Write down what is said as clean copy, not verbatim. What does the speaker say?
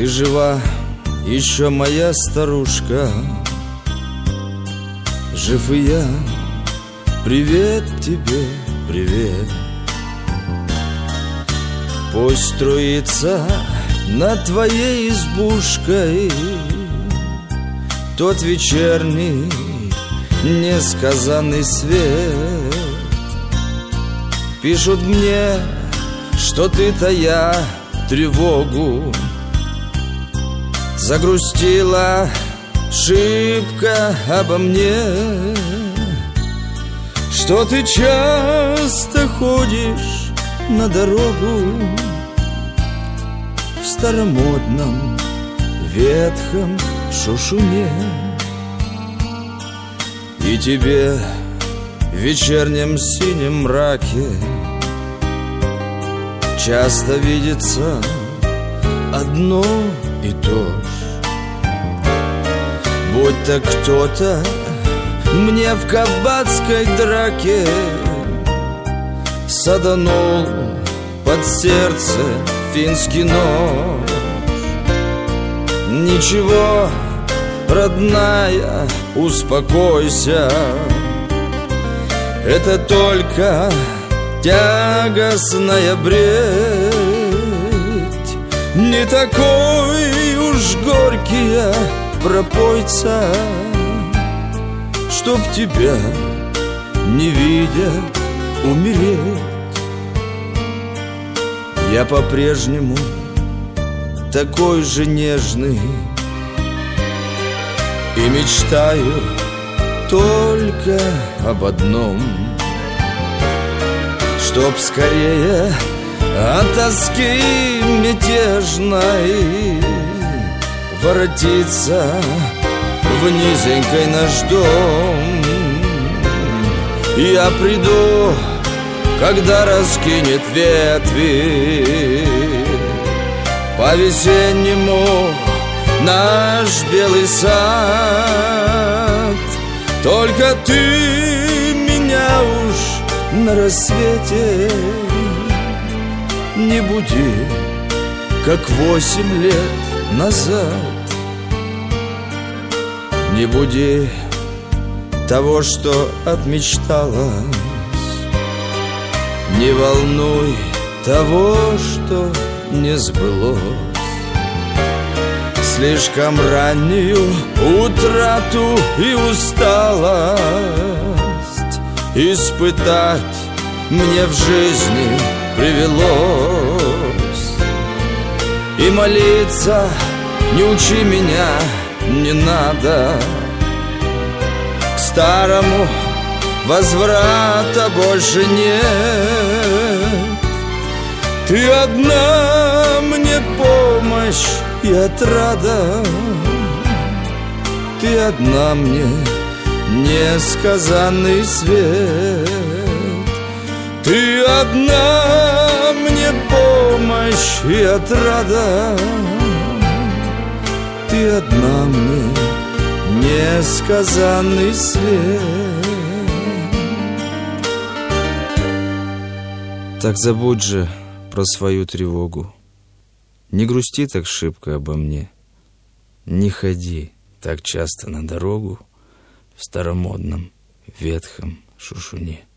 жива еще моя старушка, жив и я, привет тебе, привет. Пусть струится над твоей избушкой тот вечерний несказанный свет. Пишут мне, что ты, тая тревогу, загрустила шибко обо мне, что ты часто ходишь на дорогу в старомодном ветхом шушуне. И тебе в вечернем синем мраке часто видится одно и то ж, будто кто-то мне в кабацкой драке саданул под сердце финский нож. Ничего, родная, успокойся, это только тягостная бредь, не такой уж горький я пропойца, чтоб тебя, не видя, умереть. Я по-прежнему такой же нежный и мечтаю только об одном, чтоб скорее от тоски мятежной воротиться в низенький наш дом. Я приду, когда раскинет ветви по-весеннему наш белый сад. Только ты меня уж на рассвете не буди, как 8 лет назад. Не буди того, что отмечталось, не волнуй того, что не сбылось. Слишком раннюю утрату и усталость испытать мне в жизни привелось. И молиться не учи меня, не надо, к старому возврата больше нет. Ты одна мне помощь и отрада, ты одна мне несказанный свет. Ты одна мне помощь и отрада, ты одна мне несказанный свет. Так забудь же про свою тревогу, не грусти так шибко обо мне, не ходи так часто на дорогу в старомодном ветхом шушуне.